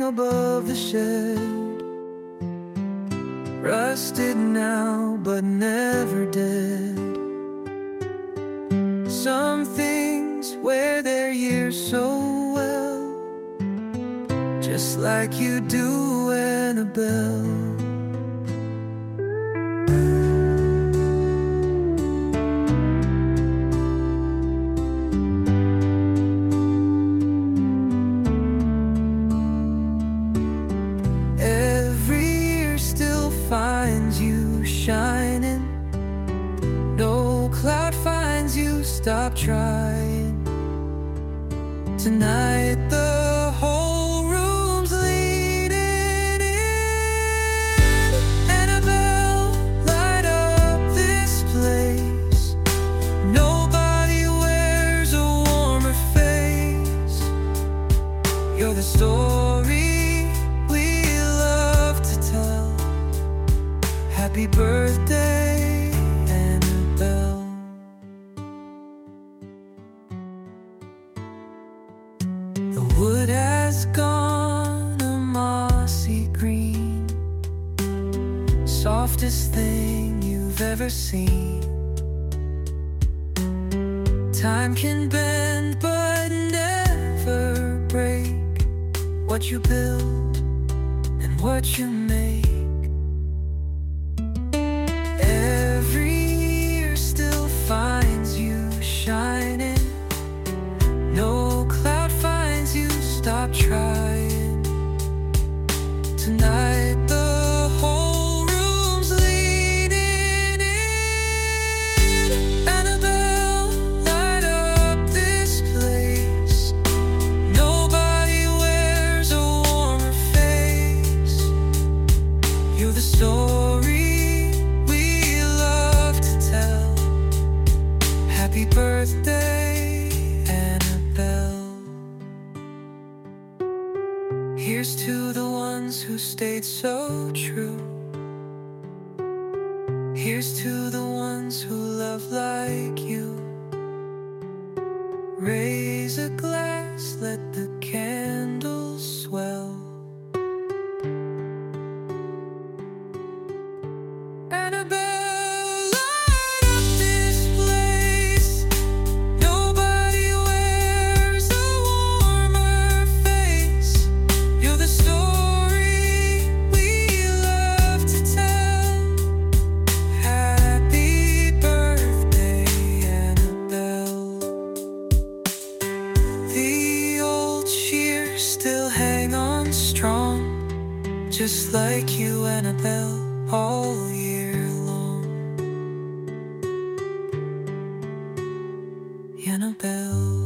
above the shed, rusted now but never dead. Some things wear their years so well, just like you do, Annabelle. Finds you shining, no cloud finds you stop trying. Tonight the whole room's leaning in. Annabelle, light up this place. Nobody wears a warmer face. You're the story happy birthday, Annabelle. The wood has gone a mossy green, softest thing you've ever seen. Time can bend but never break what you build and what you make. Finds you shining, no cloud finds you stop trying. Tonight the whole room's leaning in. Annabelle, light up this place. Nobody wears a warmer face. You're the story happy birthday, Annabelle. Here's to the ones who stayed so true. Here's to the ones who love like you. Raise a glass, let the candles swell. Annabelle, still hang on strong, just like you, Annabelle, all year long. Annabelle.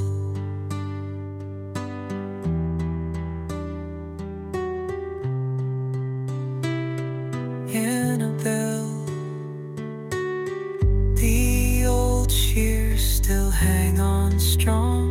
Annabelle, the old cheers still hang on strong.